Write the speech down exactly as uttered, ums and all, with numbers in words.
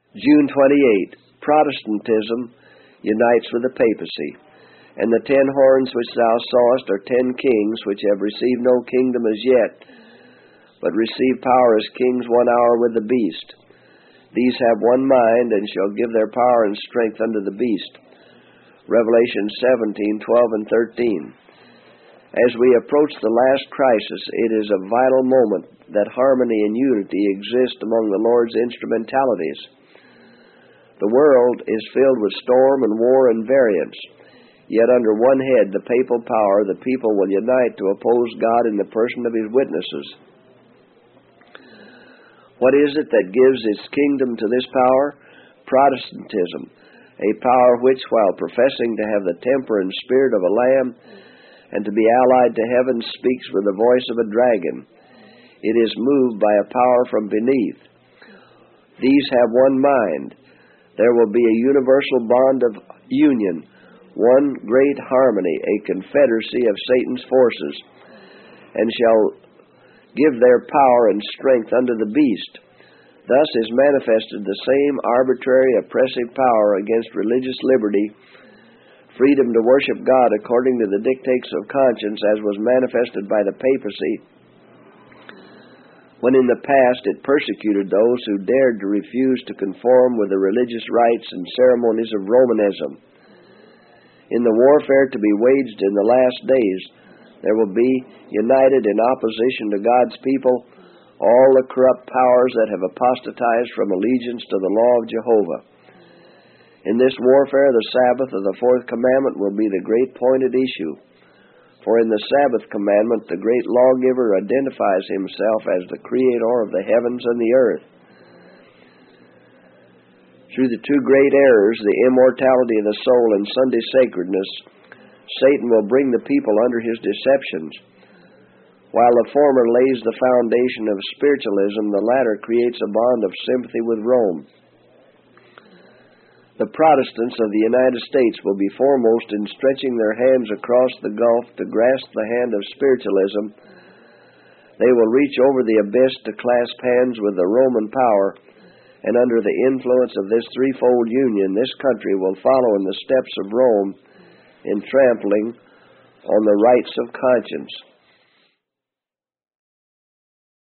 June twenty-eighth, Protestantism unites with the papacy. And the ten horns which thou sawest are ten kings, which have received no kingdom as yet, but receive power as kings one hour with the beast. These have one mind, and shall give their power and strength unto the beast. Revelation seventeen, twelve, and thirteen. As we approach the last crisis, it is a vital moment that harmony and unity exist among the Lord's instrumentalities. The world is filled with storm and war and variance. Yet under one head, the papal power, the people will unite to oppose God in the person of his witnesses. What is it that gives its kingdom to this power? Protestantism, a power which, while professing to have the temper and spirit of a lamb and to be allied to heaven, speaks with the voice of a dragon. It is moved by a power from beneath. These have one mind. There will be a universal bond of union, one great harmony, a confederacy of Satan's forces, and shall give their power and strength unto the beast. Thus is manifested the same arbitrary, oppressive power against religious liberty, freedom to worship God according to the dictates of conscience, as was manifested by the papacy, when in the past it persecuted those who dared to refuse to conform with the religious rites and ceremonies of Romanism. In the warfare to be waged in the last days, there will be united in opposition to God's people all the corrupt powers that have apostatized from allegiance to the law of Jehovah. In this warfare, the Sabbath of the fourth commandment will be the great point at issue. For in the Sabbath commandment, the great lawgiver identifies himself as the creator of the heavens and the earth. Through the two great errors, the immortality of the soul and Sunday sacredness, Satan will bring the people under his deceptions. While the former lays the foundation of spiritualism, the latter creates a bond of sympathy with Rome. The Protestants of the United States will be foremost in stretching their hands across the gulf to grasp the hand of spiritualism. They will reach over the abyss to clasp hands with the Roman power, and under the influence of this threefold union, this country will follow in the steps of Rome in trampling on the rights of conscience.